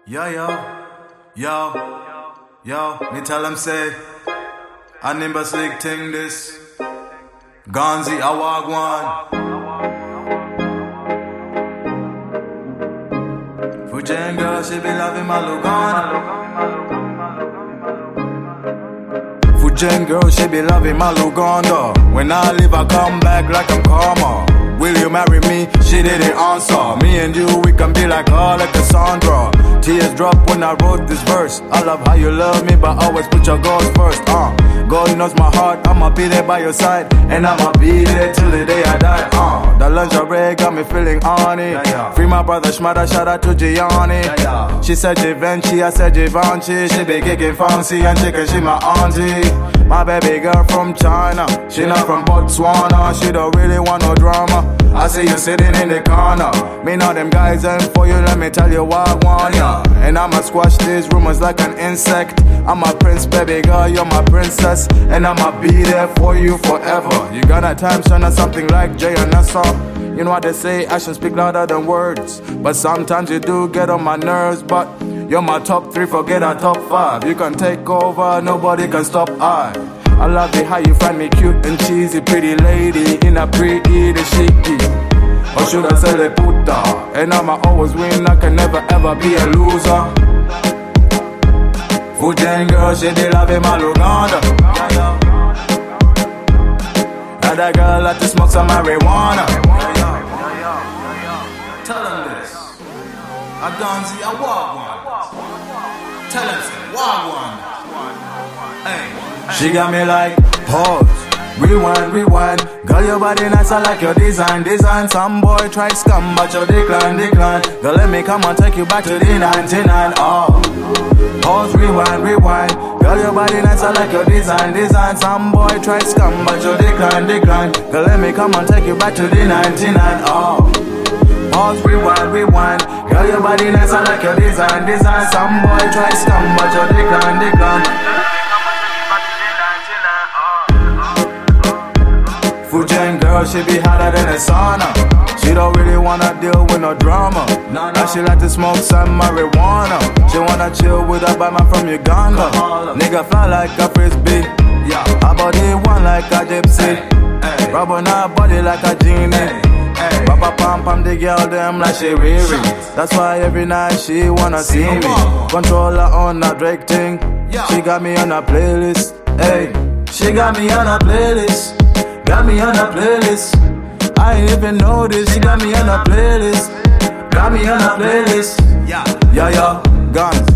Yo, me tell them say, I nimba slick ting this, Gonzi a wagwan. Fujian girl, she be loving my Luganda. Fujian girl, she be loving my Luganda. When I leave, I come back like I'm karma. Will you marry me? She didn't answer. Me and you, we can be like her, like Cassandra. Tears drop when I wrote this verse. I love how you love me, but always put your goals first. God knows my heart, I'ma be there by your side, and I'ma be there till the day I die. The lingerie got me feeling on it. Free my brother Shmada, shout out to Gianni. She said Givenchy, I said Givenchy. She be kicking fancy and chicken, she my auntie. My baby girl from China, she not from Botswana. She don't really want no drama. I see you sitting in the corner. Me know them guys ain't for you, let me tell you what I want ya. And I'ma squash these rumors like an insect. I'm a prince, baby girl, you're my princess, and I'ma be there for you forever. You got a time son or something like Jay and Nessa. You know what they say, actions speak louder than words. But sometimes you do get on my nerves. But you're my top 3, forget our top 5. You can take over, nobody can stop I love it how you find me cute and cheesy, pretty lady in a pretty the shaky. Or should I say the puta? And I'ma always win, I can never ever be a loser. Fujian girl, she be loving my Luganda. And that girl like to smoke some marijuana. Tell them this. A Gonzi, a wagwan. Tell them say, wagwan. Hey. She got me like, pause, rewind. Girl, your body nice, I like your design. Some boy try scam, but you decline. Girl, let me come and take you back to the 99. Pause, rewind. Girl, your body nice, I like your design. Some boy try scam, but you decline. Girl, let me come and take you back to the 99. Pause, rewind. Girl, your body nice, I like your design. Some boy try scam, but you decline. Fujian girl, she be hotter than a sauna. She don't really wanna deal with no drama. Now she like to smoke some marijuana. She wanna chill with a bad man from Uganda. Nigga fly like a frisbee. Her body one like a gypsy. Rub on her body like a genie. Papa pam the girl them like she Riri. That's why every night she wanna see me. Control her on a Drake thing. She got me on a playlist. Hey, she got me on a playlist. Got me on a playlist. I ain't even know this. She got me on a playlist. Got me on a playlist. Yeah, Guns.